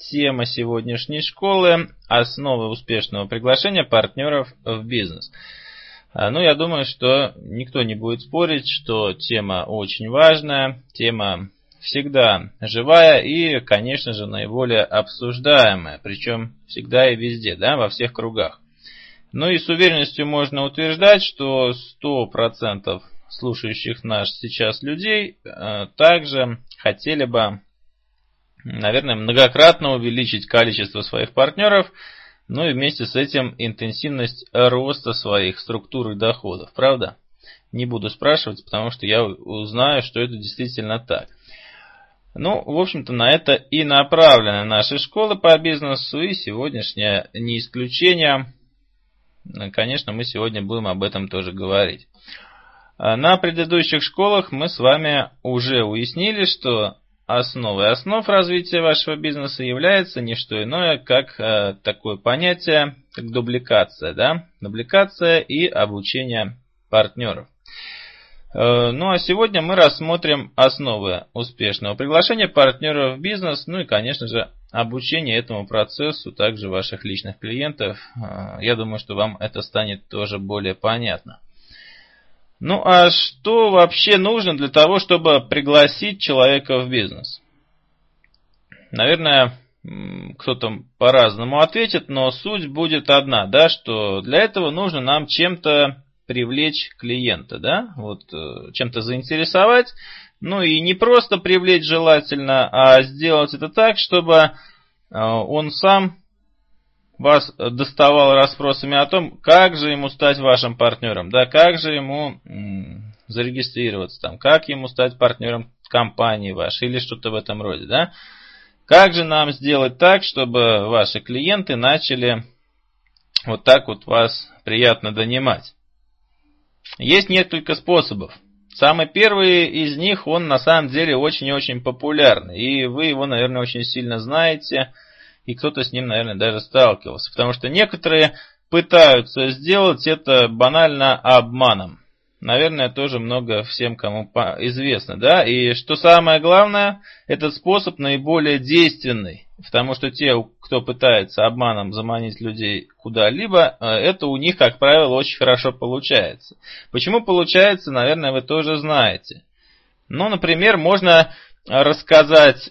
тема сегодняшней школы – основы успешного приглашения партнеров в бизнес. Ну, я думаю, что никто не будет спорить, что тема очень важная, тема всегда живая и, конечно же, наиболее обсуждаемая, причем всегда и везде, да, во всех кругах. Ну и с уверенностью можно утверждать, что 100% слушающих нас сейчас людей также хотели бы, наверное, многократно увеличить количество своих партнеров, ну и вместе с этим интенсивность роста своих структур и доходов, правда? Не буду спрашивать, потому что я узнаю, что это действительно так. Ну, в общем-то, на это и направлены наши школы по бизнесу, и сегодняшняя не исключение. Конечно, мы сегодня будем об этом тоже говорить. На предыдущих школах мы с вами уже уяснили, что основой основ развития вашего бизнеса является не что иное, как такое понятие, как дубликация, да? Дубликация и обучение партнеров. Ну а сегодня мы рассмотрим основы успешного приглашения партнеров в бизнес, ну и, конечно же, обучение этому процессу, также ваших личных клиентов. Я думаю, что вам это станет тоже более понятно. Ну а что вообще нужно для того, чтобы пригласить человека в бизнес? Наверное, кто-то по-разному ответит, но суть будет одна, да, что для этого нужно нам чем-то привлечь клиента, да, вот чем-то заинтересовать, ну и не просто привлечь желательно, а сделать это так, чтобы он сам вас доставал расспросами о том, как же ему стать вашим партнером, да, как же ему зарегистрироваться там, как ему стать партнером компании вашей или что-то в этом роде, да. Как же нам сделать так, чтобы ваши клиенты начали вот так вот вас приятно донимать? Есть несколько способов. Самый первый из них, он на самом деле очень и очень популярный. И вы его, наверное, очень сильно знаете. И кто-то с ним, наверное, даже сталкивался. Потому что некоторые пытаются сделать это банально обманом. Наверное, тоже много всем, кому известно, да. И что самое главное, этот способ наиболее действенный. Потому что те, кто пытается обманом заманить людей куда-либо, это у них, как правило, очень хорошо получается. Почему получается, наверное, вы тоже знаете. Ну, например, можно рассказать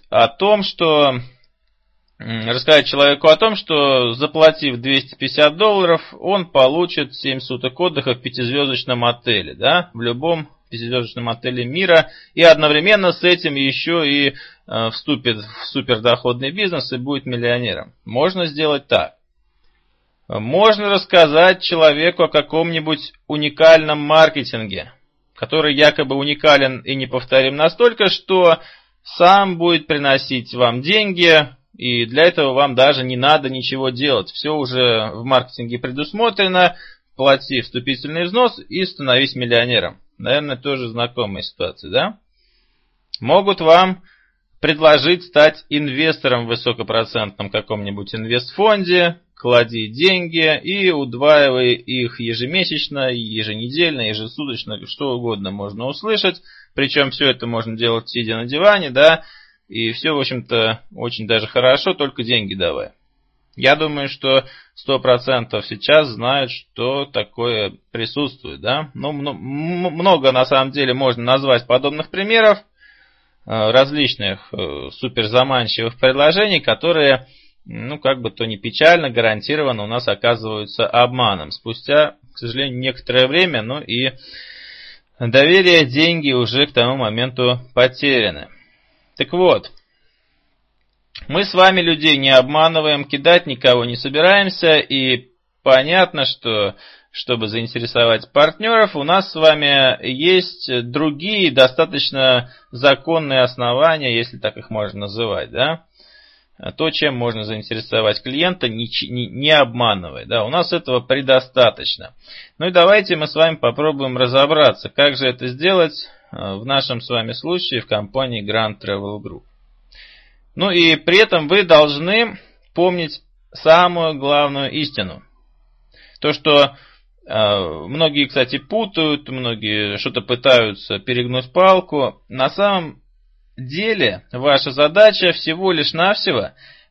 человеку о том, что заплатив $250, он получит 7 суток отдыха в 5-звездочном отеле, да, в любом 5-звездочном отеле мира, и одновременно с этим еще и вступит в супердоходный бизнес и будет миллионером. Можно сделать так. Можно рассказать человеку о каком-нибудь уникальном маркетинге, который якобы уникален и неповторим настолько, что сам будет приносить вам деньги, и для этого вам даже не надо ничего делать. Все уже в маркетинге предусмотрено. Плати вступительный взнос и становись миллионером. Наверное, тоже знакомая ситуация, да? Могут вам предложить стать инвестором в высокопроцентном каком-нибудь инвестфонде, клади деньги и удваивай их ежемесячно, еженедельно, ежесуточно, что угодно можно услышать. Причем все это можно делать сидя на диване, да, и все, в общем-то, очень даже хорошо, только деньги давай. Я думаю, что 100% сейчас знают, что такое присутствует, да. Ну, много на самом деле можно назвать подобных примеров, различных суперзаманчивых предложений, которые, ну, как бы то ни печально, гарантированно у нас оказываются обманом. Спустя, к сожалению, некоторое время, ну и доверие, деньги уже к тому моменту потеряны. Так вот, мы с вами людей не обманываем, кидать никого не собираемся, и понятно, что, чтобы заинтересовать партнеров, у нас с вами есть другие достаточно законные основания, если так их можно называть, да? То, чем можно заинтересовать клиента, не обманывая, да? У нас этого предостаточно. Ну и давайте мы с вами попробуем разобраться, как же это сделать в нашем с вами случае в компании Grand Travel Group. Ну и при этом вы должны помнить самую главную истину. То, что многие, кстати, путают, многие что-то пытаются перегнуть палку. На самом деле ваша задача всего лишь навсего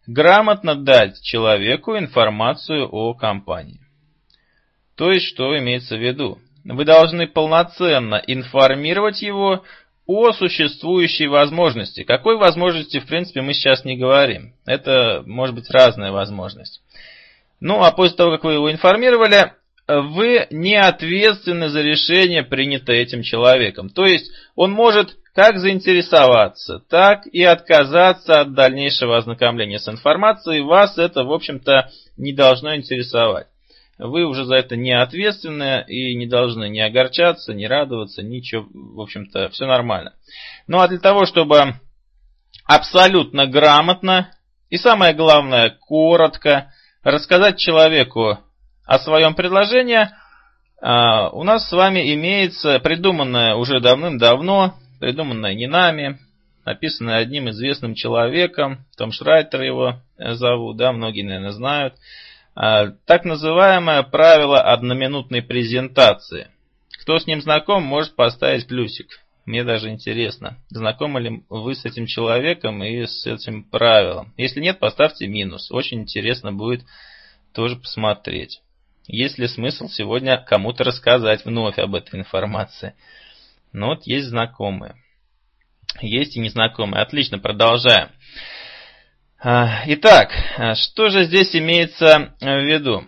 грамотно дать человеку информацию о компании. То есть, что имеется в виду? Вы должны полноценно информировать его о существующей возможности. Какой возможности, в принципе, мы сейчас не говорим. Это может быть разная возможность. Ну, а после того, как вы его информировали, вы не ответственны за решение, принятое этим человеком. То есть, он может как заинтересоваться, так и отказаться от дальнейшего ознакомления с информацией. Вас это, в общем-то, не должно интересовать. Вы уже за это не ответственны и не должны ни огорчаться, ни радоваться, ничего, в общем-то, все нормально. Ну а для того, чтобы абсолютно грамотно и, самое главное, коротко рассказать человеку о своем предложении, у нас с вами имеется придуманное уже давным-давно, придуманное не нами, написанное одним известным человеком, Том Шрайтер его зовут, да, многие, наверное, знают, так называемое правило одноминутной презентации. Кто с ним знаком, может поставить плюсик. Мне даже интересно, знакомы ли вы с этим человеком и с этим правилом. Если нет, поставьте минус. Очень интересно будет тоже посмотреть. Есть ли смысл сегодня кому-то рассказать вновь об этой информации? Ну вот есть знакомые. Есть и незнакомые. Отлично, продолжаем. Итак, что же здесь имеется в виду?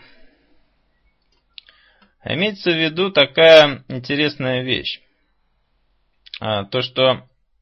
Имеется в виду такая интересная вещь. То, что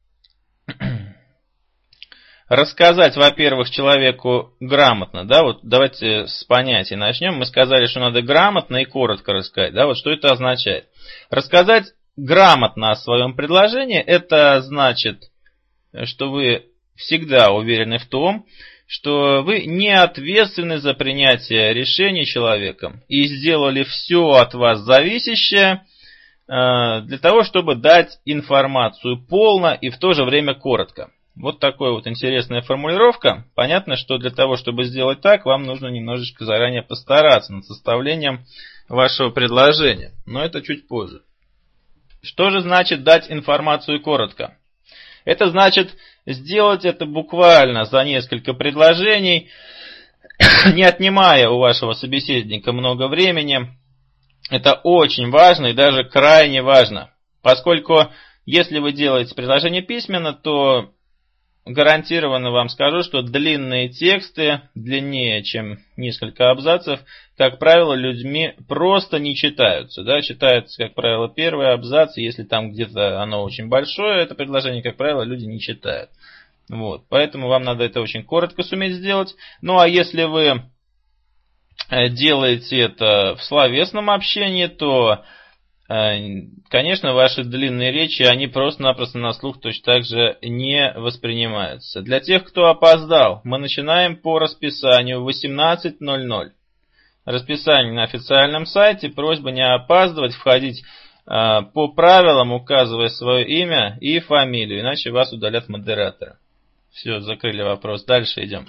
рассказать, во-первых, человеку грамотно, да, вот давайте с понятия начнем. Мы сказали, что надо грамотно и коротко рассказать, да, вот что это означает? Рассказать грамотно о своем предложении, это значит, что вы всегда уверены в том, что вы не ответственны за принятие решений человеком и сделали все от вас зависящее для того, чтобы дать информацию полно и в то же время коротко. Вот такая вот интересная формулировка. Понятно, что для того, чтобы сделать так, вам нужно немножечко заранее постараться над составлением вашего предложения. Но это чуть позже. Что же значит дать информацию коротко? Это значит сделать это буквально за несколько предложений, не отнимая у вашего собеседника много времени. Это очень важно и даже крайне важно, поскольку если вы делаете предложение письменно, то гарантированно вам скажу, что длинные тексты, длиннее, чем несколько абзацев, как правило, людьми просто не читаются. Да? Читается, как правило, первый абзац, если там где-то оно очень большое, это предложение, как правило, люди не читают. Вот. Поэтому вам надо это очень коротко суметь сделать. Ну а если вы делаете это в словесном общении, то, конечно, ваши длинные речи, они просто-напросто на слух точно так же не воспринимаются. Для тех, кто опоздал, мы начинаем по расписанию в 18:00. Расписание на официальном сайте, просьба не опаздывать, входить по правилам, указывая свое имя и фамилию, иначе вас удалят модераторы. Все, закрыли вопрос. Дальше идем.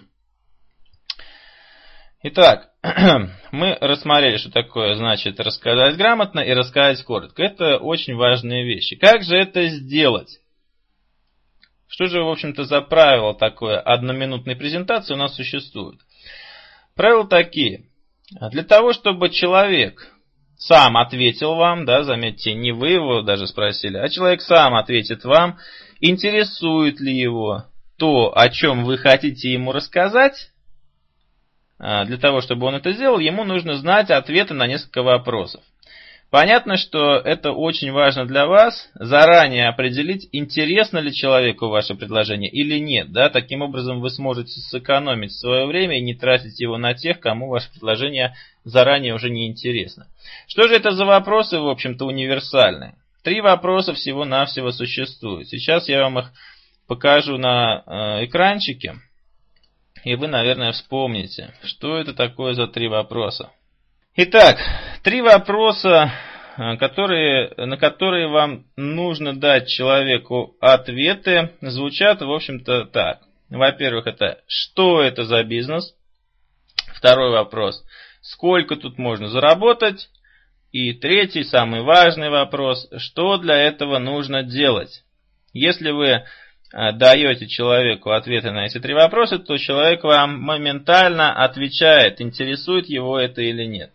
Итак, мы рассмотрели, что такое значит рассказать грамотно и рассказать коротко. Это очень важные вещи. Как же это сделать? Что же, в общем-то, за правило такое одноминутной презентации у нас существует? Правила такие. Для того, чтобы человек сам ответил вам, да, заметьте, не вы его даже спросили, а человек сам ответит вам, интересует ли его то, о чем вы хотите ему рассказать. Для того, чтобы он это сделал, ему нужно знать ответы на несколько вопросов. Понятно, что это очень важно для вас, заранее определить, интересно ли человеку ваше предложение или нет. Да? Таким образом вы сможете сэкономить свое время и не тратить его на тех, кому ваше предложение заранее уже не интересно. Что же это за вопросы, в общем-то, универсальные? 3 вопроса всего-навсего существуют. Сейчас я вам их покажу на экранчике. И вы, наверное, вспомните, что это такое за 3 вопроса. Итак, 3 вопроса, на которые вам нужно дать человеку ответы, звучат, в общем-то, так. Во-первых, это что это за бизнес? Второй вопрос, сколько тут можно заработать? И третий, самый важный вопрос, что для этого нужно делать? Если вы даете человеку ответы на эти 3 вопроса, то человек вам моментально отвечает, интересует его это или нет.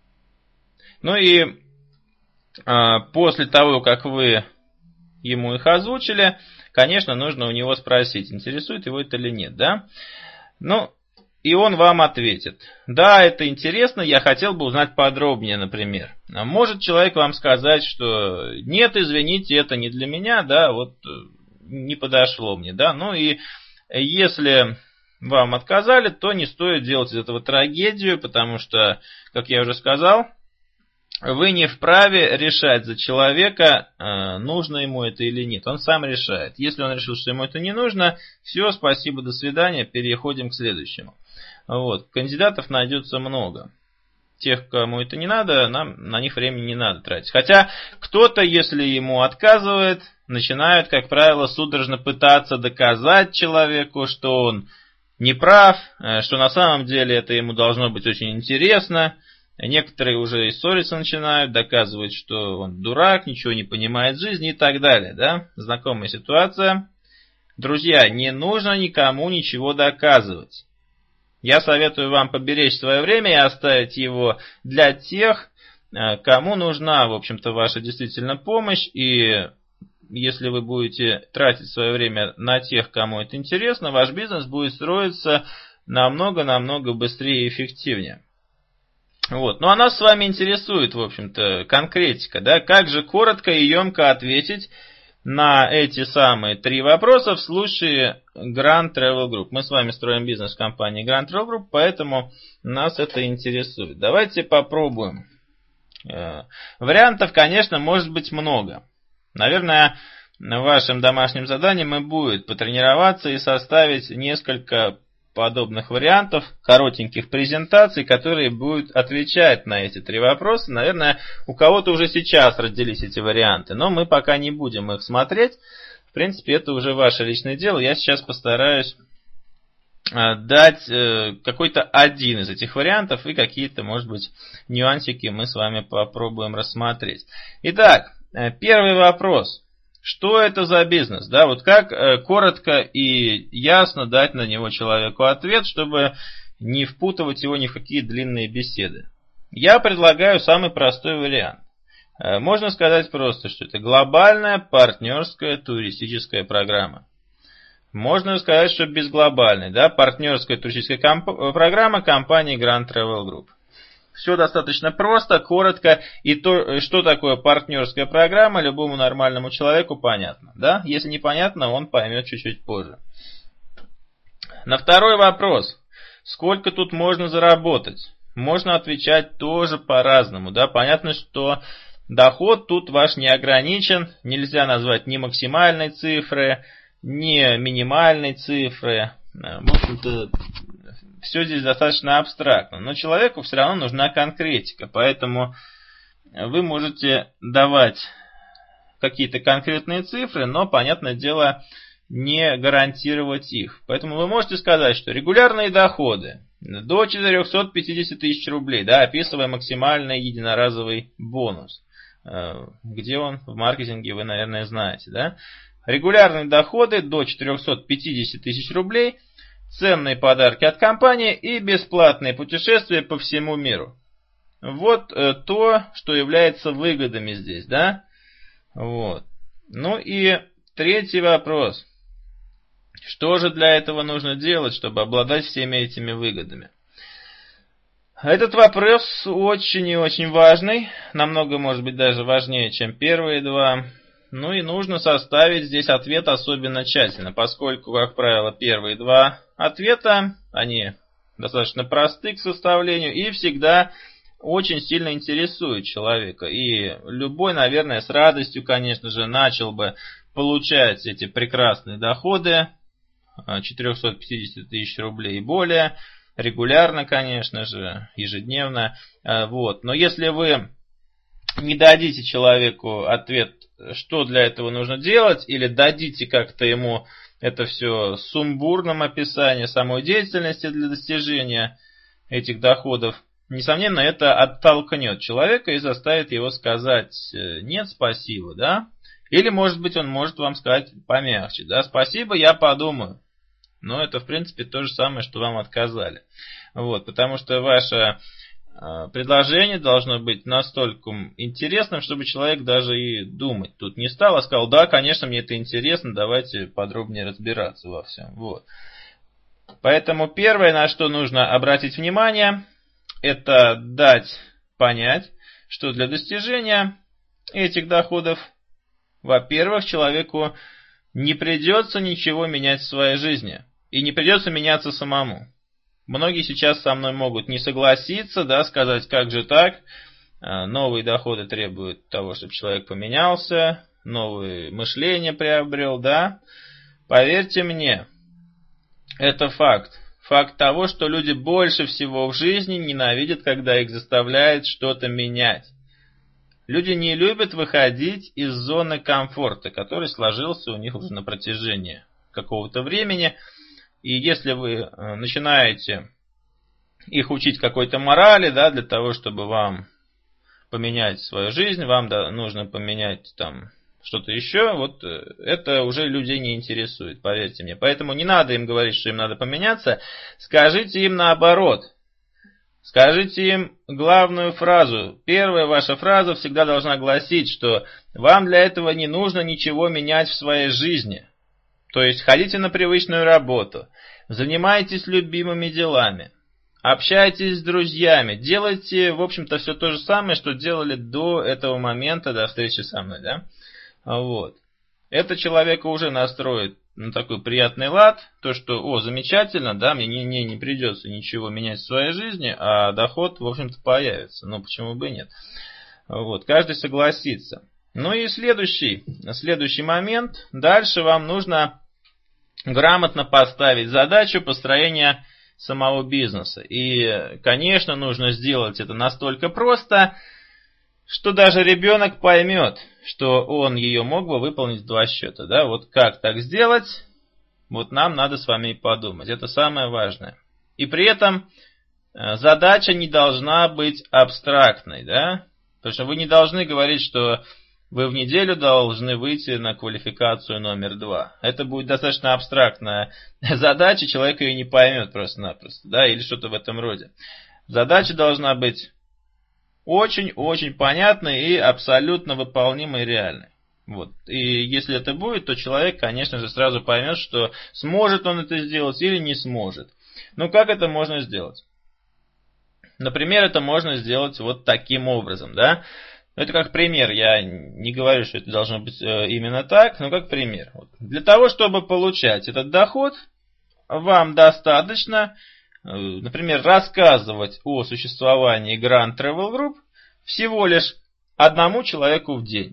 Ну и после того, как вы ему их озвучили, конечно, нужно у него спросить, интересует его это или нет, да? Ну, и он вам ответит: да, это интересно, я хотел бы узнать подробнее, например. А может человек вам сказать, что нет, извините, это не для меня, да, вот не подошло мне, да. Ну и если вам отказали, то не стоит делать из этого трагедию, потому что, как я уже сказал, вы не вправе решать за человека, нужно ему это или нет. Он сам решает. Если он решил, что ему это не нужно, все, спасибо, до свидания, переходим к следующему. Вот. Кандидатов найдется много. Тех, кому это не надо, нам на них времени не надо тратить. Хотя кто-то, если ему отказывает, начинают, как правило, судорожно пытаться доказать человеку, что он не прав, что на самом деле это ему должно быть очень интересно. Некоторые уже и ссориться начинают, доказывают, что он дурак, ничего не понимает в жизни и так далее. Да? Знакомая ситуация. Друзья, не нужно никому ничего доказывать. Я советую вам поберечь свое время и оставить его для тех, кому нужна, в общем-то, ваша действительно помощь. И если вы будете тратить свое время на тех, кому это интересно, ваш бизнес будет строиться намного-намного быстрее и эффективнее. Вот. Ну а нас с вами интересует, в общем-то, конкретика, да, как же коротко и емко ответить на эти самые 3 вопроса в случае Grand Travel Group. Мы с вами строим бизнес в компании Grand Travel Group, поэтому нас это интересует. Давайте попробуем. Вариантов, конечно, может быть много. Наверное, вашим домашним заданием и будет потренироваться и составить несколько подобных вариантов, коротеньких презентаций, которые будут отвечать на эти 3 вопроса. Наверное, у кого-то уже сейчас родились эти варианты, но мы пока не будем их смотреть. В принципе, это уже ваше личное дело. Я сейчас постараюсь дать какой-то один из этих вариантов, и какие-то, может быть, нюансики мы с вами попробуем рассмотреть. Итак, первый вопрос. Что это за бизнес? Да, вот как коротко и ясно дать на него человеку ответ, чтобы не впутывать его ни в какие длинные беседы. Я предлагаю самый простой вариант. Можно сказать просто, что это глобальная партнерская туристическая программа. Можно сказать, что безглобальная, да, партнерская туристическая программа компании Grand Travel Group. Все достаточно просто, коротко, и то, что такое партнерская программа, любому нормальному человеку понятно. Да? Если непонятно, он поймет чуть-чуть позже. На второй вопрос. Сколько тут можно заработать? Можно отвечать тоже по-разному. Да? Понятно, что доход тут ваш не ограничен. Нельзя назвать ни максимальной цифры, ни минимальной цифры. В общем-то, все здесь достаточно абстрактно, но человеку все равно нужна конкретика, поэтому вы можете давать какие-то конкретные цифры, но, понятное дело, не гарантировать их. Поэтому вы можете сказать, что регулярные доходы до 450 тысяч рублей, да, описывая максимальный единоразовый бонус. Где он в маркетинге, вы, наверное, знаете, да? Регулярные доходы до 450 тысяч рублей, ценные подарки от компании и бесплатные путешествия по всему миру. Вот то, что является выгодами здесь, да? Вот. Ну и третий вопрос. Что же для этого нужно делать, чтобы обладать всеми этими выгодами? Этот вопрос очень и очень важный, намного, может быть, даже важнее, чем первые 2. Ну и нужно составить здесь ответ особенно тщательно, поскольку, как правило, первые 2 ответа, они достаточно просты к составлению и всегда очень сильно интересуют человека. И любой, наверное, с радостью, конечно же, начал бы получать эти прекрасные доходы, 450 тысяч рублей и более, регулярно, конечно же, ежедневно. Вот. Но если вы не дадите человеку ответ, что для этого нужно делать, или дадите как-то ему это все в сумбурном описании самой деятельности для достижения этих доходов, несомненно, это оттолкнет человека и заставит его сказать «нет, спасибо», да? Или, может быть, он может вам сказать помягче, да, спасибо, я подумаю. Но это, в принципе, то же самое, что вам отказали. Вот, потому что ваше предложение должно быть настолько интересным, чтобы человек даже и думать тут не стал, а сказал, да, конечно, мне это интересно, давайте подробнее разбираться во всем. Вот. Поэтому первое, на что нужно обратить внимание, это дать понять, что для достижения этих доходов, во-первых, человеку не придется ничего менять в своей жизни. И не придется меняться самому. Многие сейчас со мной могут не согласиться, да, сказать, как же так. Новые доходы требуют того, чтобы человек поменялся, новое мышление приобрел, да. Поверьте мне, это факт. Факт того, что люди больше всего в жизни ненавидят, когда их заставляют что-то менять. Люди не любят выходить из зоны комфорта, который сложился у них уже на протяжении какого-то времени. И если вы начинаете их учить какой-то морали, да, для того, чтобы вам поменять свою жизнь, вам нужно поменять там что-то еще, вот это уже людей не интересует, поверьте мне. Поэтому не надо им говорить, что им надо поменяться, скажите им наоборот. Скажите им главную фразу. Первая ваша фраза всегда должна гласить, что вам для этого не нужно ничего менять в своей жизни. То есть ходите на привычную работу, занимайтесь любимыми делами, общайтесь с друзьями, делайте, в общем-то, все то же самое, что делали до этого момента, до встречи со мной, да? Вот. Это человека уже настроит на такой приятный лад, то, что, замечательно, да, мне не придется ничего менять в своей жизни, а доход, в общем-то, появится. Ну, почему бы и нет? Вот, каждый согласится. Ну и следующий момент. Дальше вам нужно грамотно поставить задачу построения самого бизнеса. И, конечно, нужно сделать это настолько просто, что даже ребенок поймет, что он ее мог бы выполнить в 2 счета. Да? Вот как так сделать, вот нам надо с вами подумать. Это самое важное. И при этом задача не должна быть абстрактной. Да? Потому что вы не должны говорить, что вы в неделю должны выйти на квалификацию номер 2. Это будет достаточно абстрактная задача, человек ее не поймет просто-напросто, да, или что-то в этом роде. Задача должна быть очень-очень понятной и абсолютно выполнимой и реальной. Вот. И если это будет, то человек, конечно же, сразу поймет, что сможет он это сделать или не сможет. Ну, как это можно сделать? Например, это можно сделать вот таким образом, да. Это как пример, я не говорю, что это должно быть именно так, но как пример. Вот. Для того, чтобы получать этот доход, вам достаточно, например, рассказывать о существовании Grand Travel Group всего лишь одному человеку в день.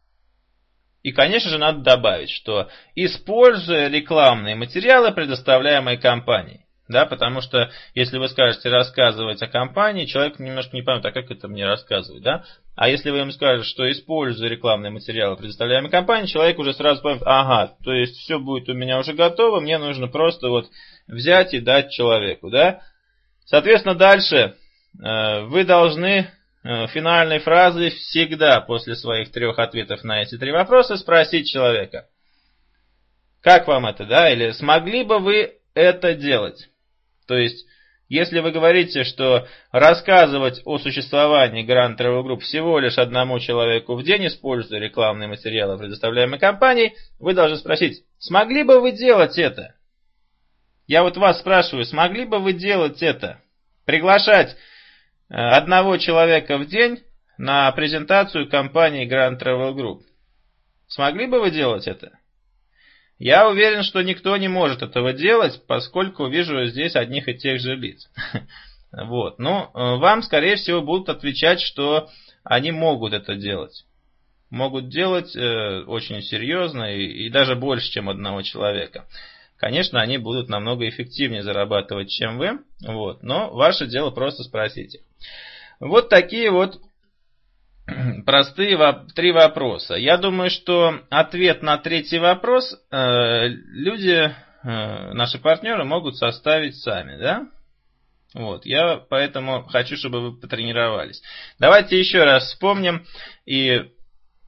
И, конечно же, надо добавить, что используя рекламные материалы, предоставляемые компанией. Да, потому что если вы скажете рассказывать о компании, человек немножко не поймет, а как это мне рассказывать, да? А если вы ему скажете, что используя рекламные материалы, предоставляемые компанией, человек уже сразу поймет, ага, то есть все будет у меня уже готово, мне нужно просто вот взять и дать человеку, да? Соответственно, дальше вы должны финальной фразой всегда после своих 3 ответов на эти 3 вопроса спросить человека, как вам это, да? Или смогли бы вы это делать? То есть, если вы говорите, что рассказывать о существовании Grand Travel Group всего лишь одному человеку в день, используя рекламные материалы, предоставляемые компанией, вы должны спросить, смогли бы вы делать это? Я вот вас спрашиваю, смогли бы вы делать это? Приглашать одного человека в день на презентацию компании Grand Travel Group. Смогли бы вы делать это? Я уверен, что никто не может этого делать, поскольку вижу здесь одних и тех же лиц. Вот. Но вам, скорее всего, будут отвечать, что они могут это делать. Могут делать очень серьезно и даже больше, чем одного человека. Конечно, они будут намного эффективнее зарабатывать, чем вы. Вот. Но ваше дело просто спросить их. Вот такие вот простые 3 вопроса. Я думаю, что ответ на 3-й вопрос люди, наши партнеры, могут составить сами, да? Вот, я поэтому хочу, чтобы вы потренировались. Давайте еще раз вспомним и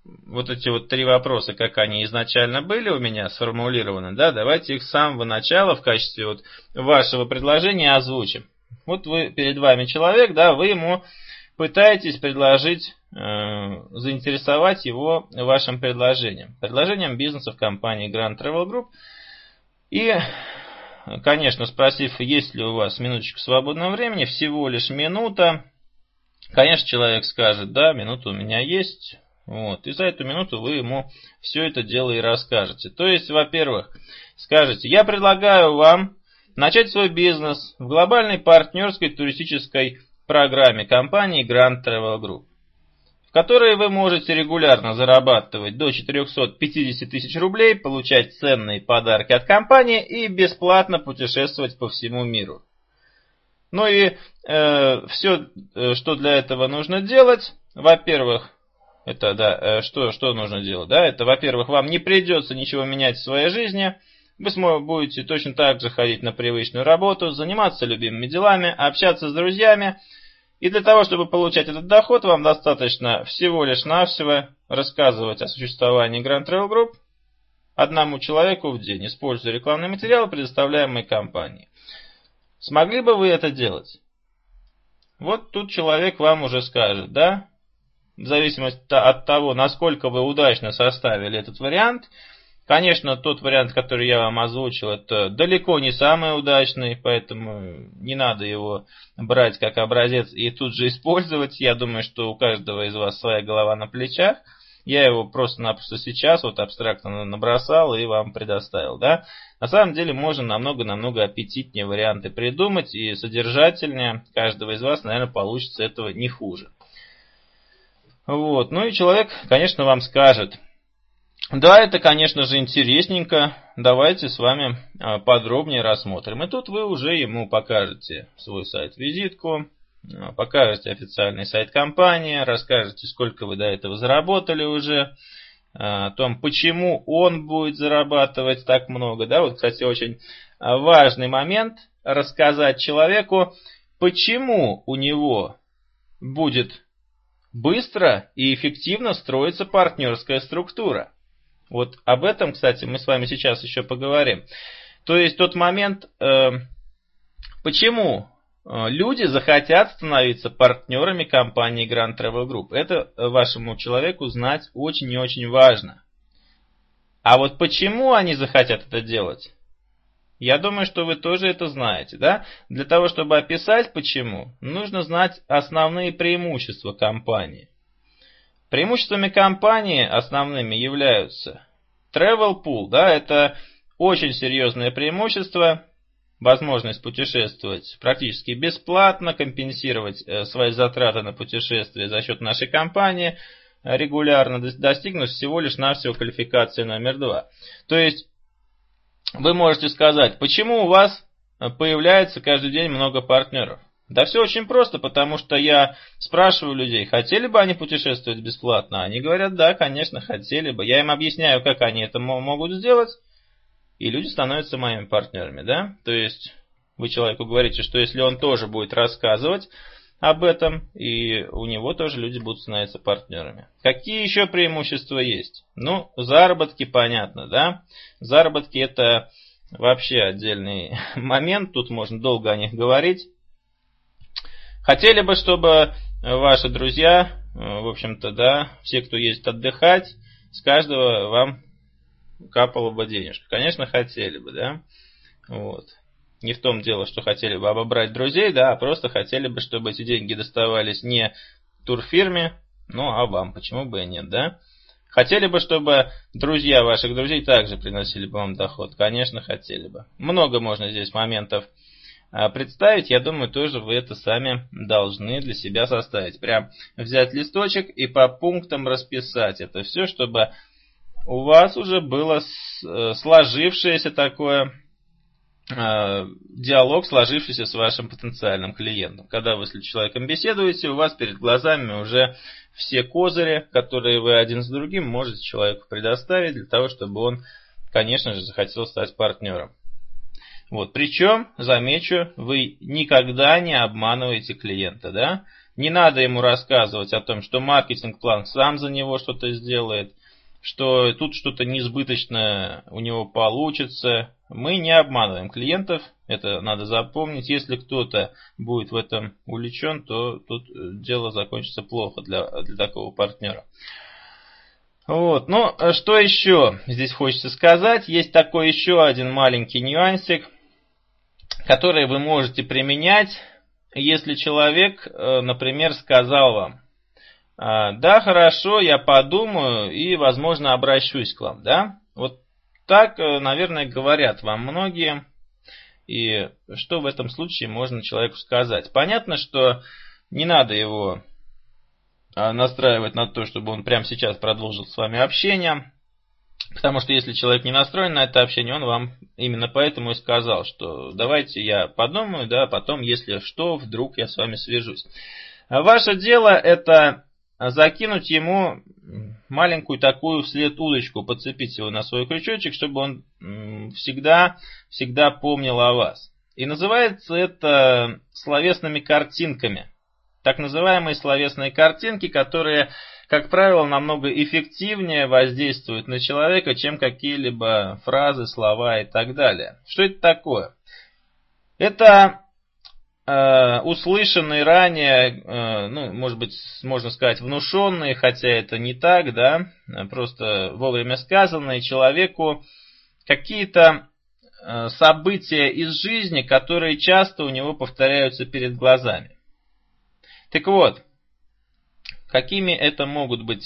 вот эти вот 3 вопроса, как они изначально были у меня сформулированы, да, давайте их с самого начала в качестве вот вашего предложения озвучим. Вот перед вами человек, да, вы ему пытаетесь предложить, заинтересовать его вашим предложением бизнеса в компании Grand Travel Group. И, конечно, спросив, есть ли у вас минуточку свободного времени, всего лишь минута, конечно, человек скажет, да, минута у меня есть. Вот, и за эту минуту вы ему все это дело и расскажете. То есть, во-первых, скажете, я предлагаю вам начать свой бизнес в глобальной партнерской туристической программе компании Grand Travel Group, в которой вы можете регулярно зарабатывать до 450 тысяч рублей, получать ценные подарки от компании и бесплатно путешествовать по всему миру. Ну и все, что для этого нужно делать, во-первых, это, да, что нужно делать, да, это, во-первых, вам не придется ничего менять в своей жизни, вы будете точно так же ходить на привычную работу, заниматься любимыми делами, общаться с друзьями, и для того, чтобы получать этот доход, вам достаточно всего лишь навсего рассказывать о существовании Grand Travel Group одному человеку в день, используя рекламный материал, предоставляемый компанией. Смогли бы вы это делать? Вот тут человек вам уже скажет, да, в зависимости от того, насколько вы удачно составили этот вариант. Конечно, тот вариант, который я вам озвучил, это далеко не самый удачный, поэтому не надо его брать как образец и тут же использовать. Я думаю, что у каждого из вас своя голова на плечах. Я его просто-напросто сейчас вот абстрактно набросал и вам предоставил, да. На самом деле можно намного аппетитнее варианты придумать и содержательнее. Каждого из вас, наверное, получится этого не хуже. Вот. Ну и человек, конечно, вам скажет: да, это, конечно же, интересненько, давайте с вами подробнее рассмотрим. И тут вы уже ему покажете свой сайт-визитку, покажете официальный сайт компании, расскажете, сколько вы до этого заработали уже, о том, почему он будет зарабатывать так много. Да, вот, кстати, очень важный момент — рассказать человеку, почему у него будет быстро и эффективно строится партнерская структура. Вот об этом, кстати, мы с вами сейчас еще поговорим. То есть тот момент, почему люди захотят становиться партнерами компании Grand Travel Group. Это вашему человеку знать очень и очень важно. А вот почему они захотят это делать? Я думаю, что вы тоже это знаете, да? Для того, чтобы описать почему, нужно знать основные преимущества компании. Преимуществами компании основными являются Travel Pool, да, это очень серьезное преимущество, возможность путешествовать практически бесплатно, компенсировать свои затраты на путешествие за счет нашей компании, регулярно достигнув всего лишь навсего квалификации номер 2. То есть вы можете сказать, почему у вас появляется каждый день много партнеров? Да все очень просто, потому что я спрашиваю людей, хотели бы они путешествовать бесплатно? Они говорят, да, конечно, хотели бы. Я им объясняю, как они это могут сделать, и люди становятся моими партнерами, да? То есть вы человеку говорите, что если он тоже будет рассказывать об этом, и у него тоже люди будут становиться партнерами. Какие еще преимущества есть? Ну, заработки, понятно, да? Заработки — это вообще отдельный момент, тут можно долго о них говорить. Хотели бы, чтобы ваши друзья, в общем-то, да, все, кто ездит отдыхать, с каждого вам капала бы денежка? Конечно, хотели бы, да? Вот. Не в том дело, что хотели бы обобрать друзей, да, а просто хотели бы, чтобы эти деньги доставались не турфирме, ну, а вам, почему бы и нет, да? Хотели бы, чтобы друзья ваших друзей также приносили бы вам доход? Конечно, хотели бы. Много можно здесь моментов представить, я думаю, тоже вы это сами должны для себя составить. Прям взять листочек и по пунктам расписать это все, чтобы у вас уже было сложившееся такое диалог, сложившийся с вашим потенциальным клиентом. Когда вы с человеком беседуете, у вас перед глазами уже все козыри, которые вы один с другим можете человеку предоставить для того, чтобы он, конечно же, захотел стать партнером. Вот. Причем, замечу, вы никогда не обманываете клиента, да? Не надо ему рассказывать о том, что маркетинг-план сам за него что-то сделает, что тут что-то несбыточное у него получится. Мы не обманываем клиентов, это надо запомнить. Если кто-то будет в этом увлечен, то тут дело закончится плохо для такого партнера. Вот. Ну, что еще здесь хочется сказать? Есть такой еще один маленький нюансик, который вы можете применять, если человек, например, сказал вам: да, хорошо, я подумаю и, возможно, обращусь к вам, да? Вот так, наверное, говорят вам многие. И что в этом случае можно человеку сказать? Понятно, что не надо его настраивать на то, чтобы он прямо сейчас продолжил с вами общение. Потому что если человек не настроен на это общение, он вам именно поэтому и сказал, что давайте я подумаю, да, потом, если что, вдруг я с вами свяжусь. Ваше дело это закинуть ему маленькую такую вслед удочку, подцепить его на свой крючочек, чтобы он всегда помнил о вас. И называется это словесными картинками. Так называемые словесные картинки, которые, как правило, намного эффективнее воздействуют на человека, чем какие-либо фразы, слова и так далее. Что это такое? Это услышанные ранее, ну, может быть, можно сказать, внушенные, хотя это не так, да, просто вовремя сказанные человеку какие-то события из жизни, которые часто у него повторяются перед глазами. Так вот, какими это могут быть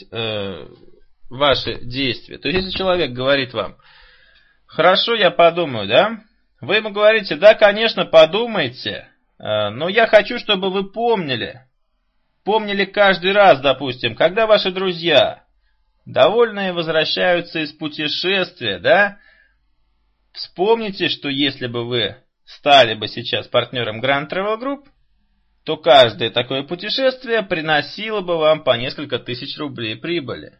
ваши действия? То есть, если человек говорит вам: хорошо, я подумаю, да? Вы ему говорите: да, конечно, подумайте, но я хочу, чтобы вы помнили каждый раз, допустим, когда ваши друзья, довольные, возвращаются из путешествия, да? Вспомните, что если бы вы стали бы сейчас партнером Grand Travel Group, то каждое такое путешествие приносило бы вам по несколько тысяч рублей прибыли.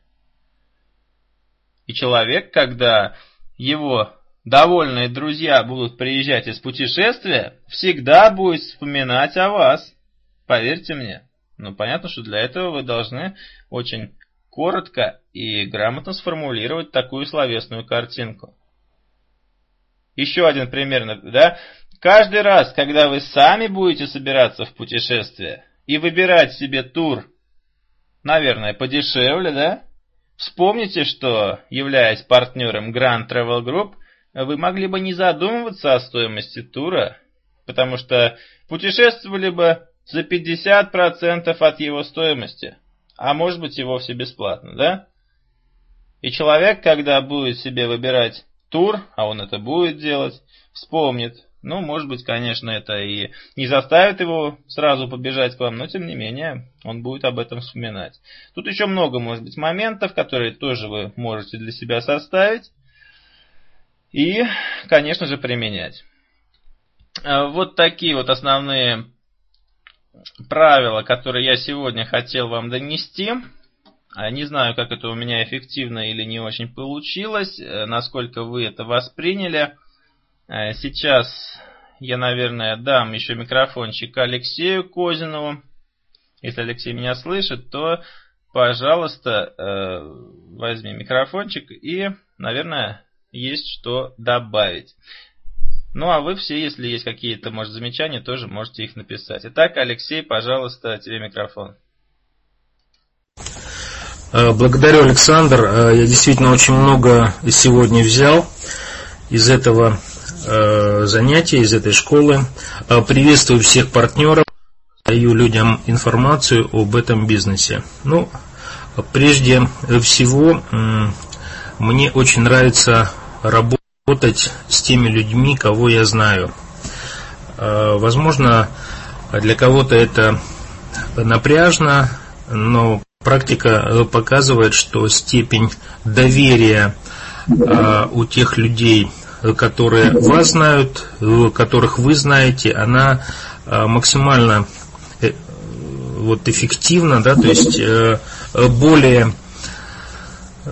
И человек, когда его довольные друзья будут приезжать из путешествия, всегда будет вспоминать о вас. Поверьте мне. Но понятно, что для этого вы должны очень коротко и грамотно сформулировать такую словесную картинку. Еще один пример, да? Каждый раз, когда вы сами будете собираться в путешествие и выбирать себе тур, наверное, подешевле, да? Вспомните, что, являясь партнером Grand Travel Group, вы могли бы не задумываться о стоимости тура, потому что путешествовали бы за 50% от его стоимости, а может быть и вовсе бесплатно, да? И человек, когда будет себе выбирать тур, а он это будет делать, вспомнит. Ну, может быть, конечно, это и не заставит его сразу побежать к вам, но, тем не менее, он будет об этом вспоминать. Тут еще много, может быть, моментов, которые тоже вы можете для себя составить и, конечно же, применять. Вот такие вот основные правила, которые я сегодня хотел вам донести. Не знаю, как это у меня эффективно или не очень получилось, насколько вы это восприняли. Сейчас я, наверное, дам еще микрофончик Алексею Козинову. Если Алексей меня слышит, то, пожалуйста, возьми микрофончик и, наверное, есть что добавить. Ну, а вы все, если есть какие-то, может, замечания, тоже можете их написать. Итак, Алексей, пожалуйста, тебе микрофон. Благодарю, Александр. Я действительно очень много сегодня взял из этого занятия, из этой школы. Приветствую всех партнеров, даю людям информацию об этом бизнесе. Ну, прежде всего, мне очень нравится работать с теми людьми, кого я знаю. Возможно, для кого-то это напряжно, но практика показывает, что степень доверия у тех людей, которые вас знают, которых вы знаете, она максимально эффективна, да, то есть более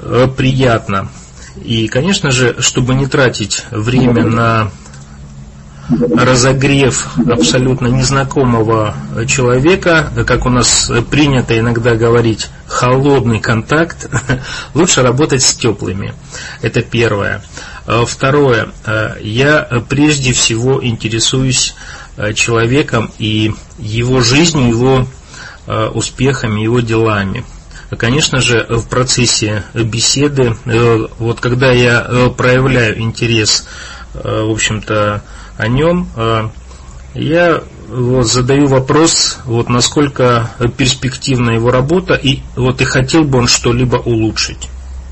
приятна. И, конечно же, чтобы не тратить время на разогрев абсолютно незнакомого человека, как у нас принято иногда говорить, холодный контакт, лучше работать с теплыми. Это первое. Второе. Я прежде всего интересуюсь человеком и его жизнью, его успехами, его делами. Конечно же, в процессе беседы, вот когда я проявляю интерес, в общем-то, о нем, я задаю вопрос, насколько перспективна его работа, и хотел бы он что-либо улучшить.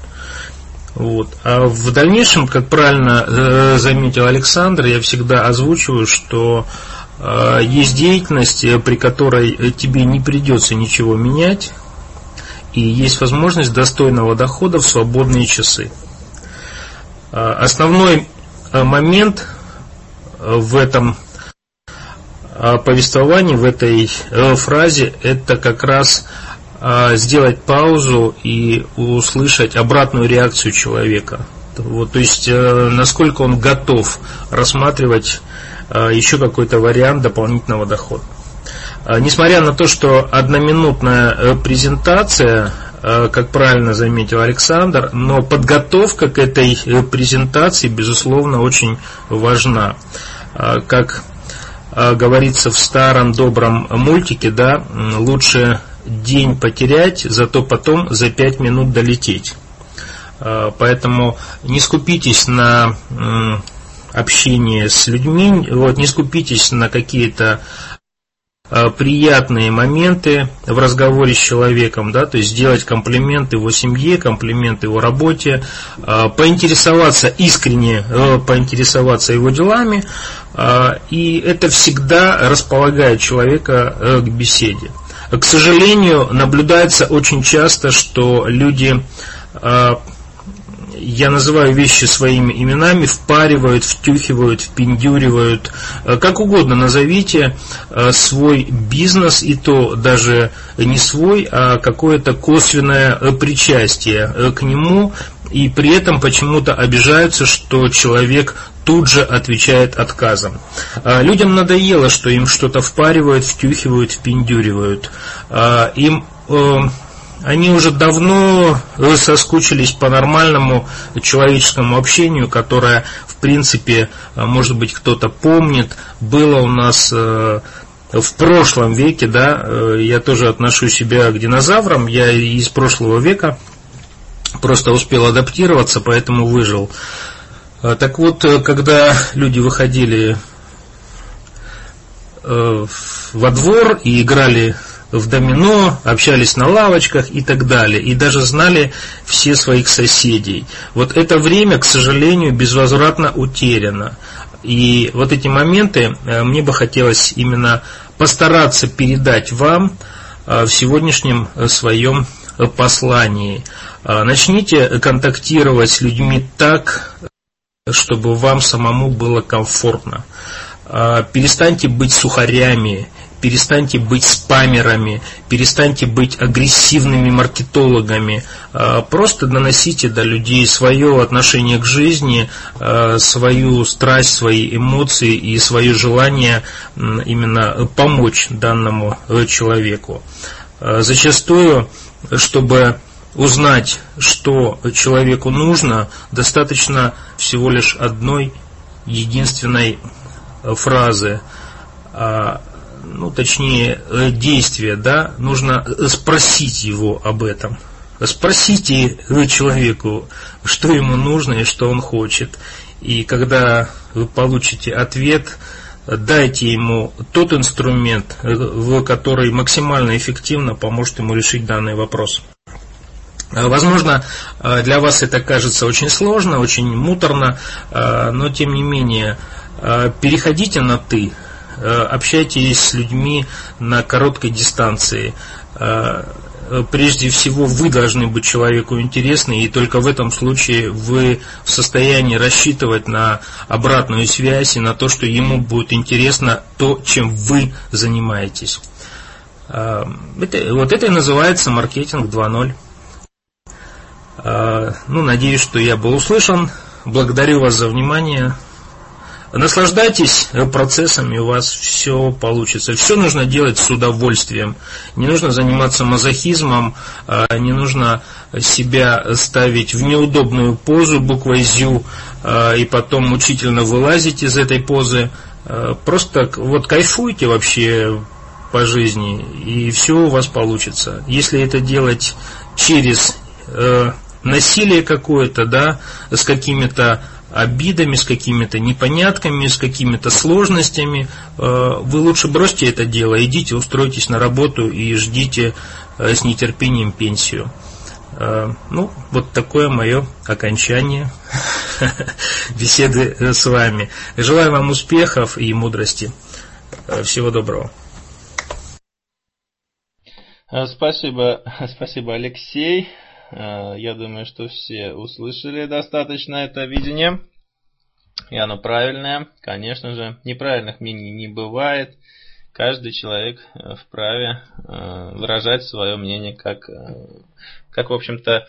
А в дальнейшем, как правильно заметил Александр, я всегда озвучиваю, что есть деятельность, при которой тебе не придется ничего менять, и есть возможность достойного дохода в свободные часы. Основной момент в этом повествовании, в этой фразе, это как раз сделать паузу и услышать обратную реакцию человека. То есть, насколько он готов рассматривать еще какой-то вариант дополнительного дохода. Несмотря на то, что одноминутная презентация, как правильно заметил Александр, но подготовка к этой презентации, безусловно, очень важна. Как говорится в старом добром мультике, да, лучше день потерять, зато потом за 5 минут долететь. Поэтому не скупитесь на общение с людьми, не скупитесь на какие-то приятные моменты в разговоре с человеком, да, то есть сделать комплименты его семье, комплименты его работе, поинтересоваться, искренне поинтересоваться его делами, и это всегда располагает человека к беседе. К сожалению, наблюдается очень часто, что люди, я называю вещи своими именами, впаривают, втюхивают, впендюривают, как угодно назовите, свой бизнес, и то даже не свой, а какое-то косвенное причастие к нему, и при этом почему-то обижаются, что человек тут же отвечает отказом. Людям надоело, что им что-то впаривают, втюхивают, впендюривают. Они уже давно соскучились по нормальному человеческому общению, которое, в принципе, может быть, кто-то помнит, было у нас в прошлом веке, да, я тоже отношу себя к динозаврам, я из прошлого века, просто успел адаптироваться, поэтому выжил. Так вот, когда люди выходили во двор и играли в домино, общались на лавочках и так далее, и даже знали все своих соседей. Вот это время, к сожалению, безвозвратно утеряно. И вот эти моменты мне бы хотелось именно постараться передать вам в сегодняшнем своем послании. Начните контактировать с людьми так, чтобы вам самому было комфортно. Перестаньте быть сухарями, перестаньте быть спамерами, перестаньте быть агрессивными маркетологами. Просто доносите до людей свое отношение к жизни, свою страсть, свои эмоции и свое желание именно помочь данному человеку. Зачастую, чтобы узнать, что человеку нужно, достаточно всего лишь одной единственной фразы, точнее действия, да, нужно спросить его об этом. Спросите человеку, что ему нужно и что он хочет. И когда вы получите ответ, дайте ему тот инструмент, который максимально эффективно поможет ему решить данный вопрос. Возможно, для вас это кажется очень сложно, очень муторно, но тем не менее, переходите на «ты», общайтесь с людьми на короткой дистанции. Прежде всего, вы должны быть человеку интересны, и только в этом случае вы в состоянии рассчитывать на обратную связь и на то, что ему будет интересно то, чем вы занимаетесь. Это и называется маркетинг 2.0. Надеюсь, что я был услышан. Благодарю вас за внимание. Наслаждайтесь процессом, и у вас все получится. Все нужно делать с удовольствием. Не нужно заниматься мазохизмом, не нужно себя ставить в неудобную позу буквой «зю», и потом мучительно вылазить из этой позы. Просто вот кайфуйте вообще по жизни, и все у вас получится. Если это делать через насилие какое-то, да, с какими-то обидами, с какими-то непонятками, с какими-то сложностями, вы лучше бросьте это дело, идите, устройтесь на работу и ждите с нетерпением пенсию. Ну, вот такое мое окончание беседы с вами. Желаю вам успехов и мудрости. Всего доброго. Спасибо, Алексей. Я думаю, что все услышали достаточно это видение, и оно правильное. Конечно же, неправильных мнений не бывает. Каждый человек вправе выражать свое мнение, как в общем-то,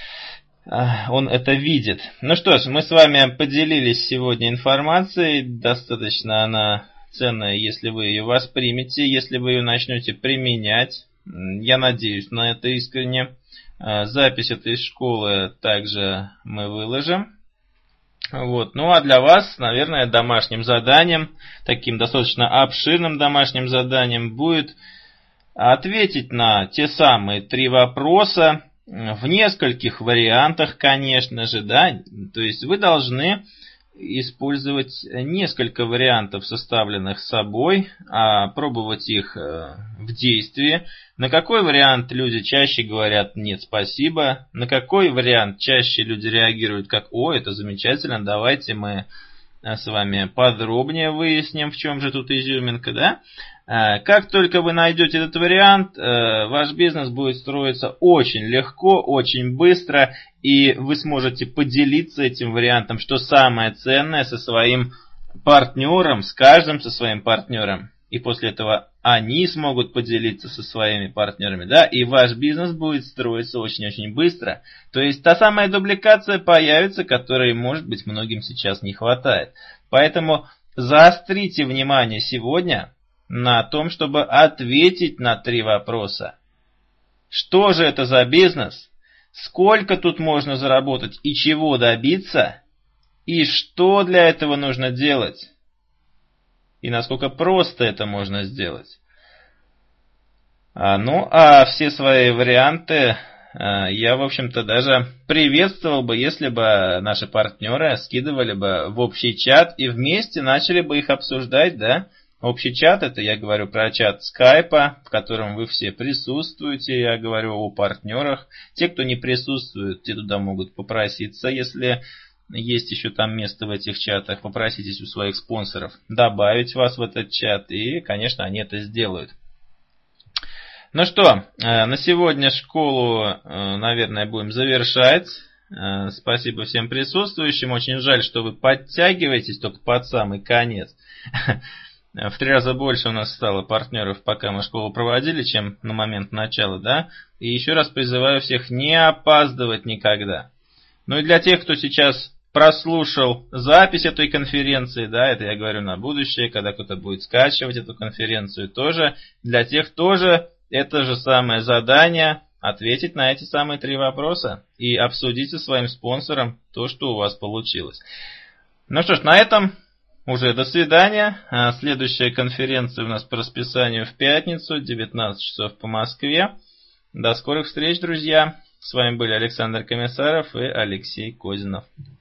он это видит. Ну что ж, мы с вами поделились сегодня информацией. Достаточно она ценная, если вы ее воспримете, если вы ее начнете применять. Я надеюсь на это искренне. Запись этой школы также мы выложим. Вот. Ну а для вас, наверное, домашним заданием, таким достаточно обширным домашним заданием, будет ответить на те самые 3 вопроса в нескольких вариантах, конечно же, да. То есть вы должны использовать несколько вариантов, составленных собой, пробовать их в действии. На какой вариант люди чаще говорят «нет, спасибо», на какой вариант чаще люди реагируют как «о, это замечательно, давайте мы с вами подробнее выясним, в чем же тут изюминка», да? Как только вы найдете этот вариант, ваш бизнес будет строиться очень легко, очень быстро, и вы сможете поделиться этим вариантом, что самое ценное, со своим партнером, с каждым со своим партнером. И после этого они смогут поделиться со своими партнерами, да, и ваш бизнес будет строиться очень-очень быстро. То есть та самая дубликация появится, которой, может быть, многим сейчас не хватает. Поэтому заострите внимание сегодня на том, чтобы ответить на 3 вопроса. Что же это за бизнес? Сколько тут можно заработать и чего добиться? И что для этого нужно делать? И насколько просто это можно сделать? Все свои варианты я, в общем-то, даже приветствовал бы, если бы наши партнеры скидывали бы в общий чат и вместе начали бы их обсуждать, да? Общий чат, это я говорю про чат скайпа, в котором вы все присутствуете, я говорю о партнерах. Те, кто не присутствует, те туда могут попроситься, если есть еще там место в этих чатах, попроситесь у своих спонсоров добавить вас в этот чат, и, конечно, они это сделают. Ну что, на сегодня школу, наверное, будем завершать. Спасибо всем присутствующим, очень жаль, что вы подтягиваетесь только под самый конец. В 3 раза больше у нас стало партнеров, пока мы школу проводили, чем на момент начала, да. И еще раз призываю всех не опаздывать никогда. Ну и для тех, кто сейчас прослушал запись этой конференции, да, это я говорю на будущее, когда кто-то будет скачивать эту конференцию, тоже для тех тоже это же самое задание ответить на эти самые 3 вопроса и обсудить со своим спонсором то, что у вас получилось. Ну что ж, на этом уже до свидания. Следующая конференция у нас по расписанию в пятницу, 19 часов по Москве. До скорых встреч, друзья. С вами были Александр Комиссаров и Алексей Козинов.